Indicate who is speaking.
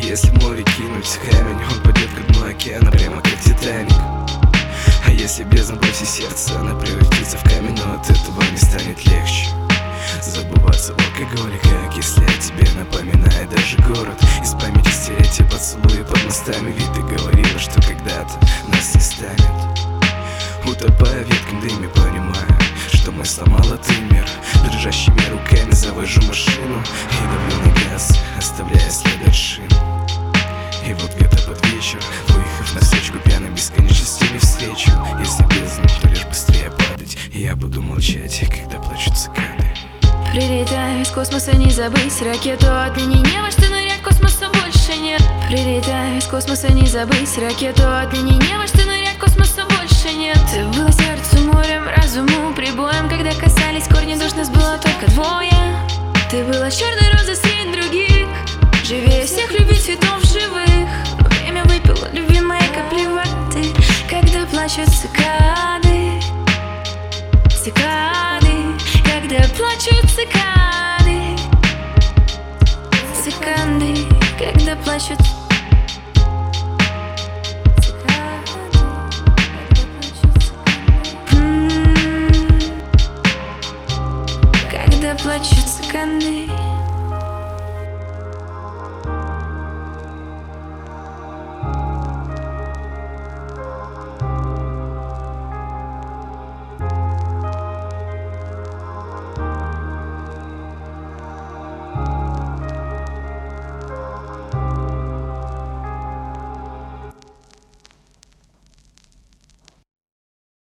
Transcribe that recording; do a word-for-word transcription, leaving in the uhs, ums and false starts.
Speaker 1: Если в море кинуть камень, он пойдет ко дну океана, прямо как Титаник. А если бездна бросить сердце, она превратится в камень, но от этого не станет легче. Забываться в алкоголе, как если о тебе напоминает даже город. Из памяти стереть те поцелуи под мостами, ведь ты говорила, что когда-то нас не станет. Утопая в едком дыме, понимаю, что мой сломала ты мир. Дрожащими руками завожу машину и давлю на газ, оставляя след от шин. И вот где-то под вечер, выехав на встречку пьяным бесконечностями встречу. Если бездна, то лишь быстрее падать, и я буду молчать, когда плачут цикады.
Speaker 2: Прилетаю из космоса, не забыть ракету. Отныне не во что нырять, космоса больше нет. Прилетаю из космоса, не забыть ракету. Отныне не во что нырять, космоса больше нет. Ты было сердцу морем, разуму прибоем. Когда касались корни душ, нас было только двое. Ты была черной розой среди других, живее всех любви цветов живых. Время выпило любимые капли воды, когда плачут цикады. Цикады, когда плачут цикады. Цикады, когда плачут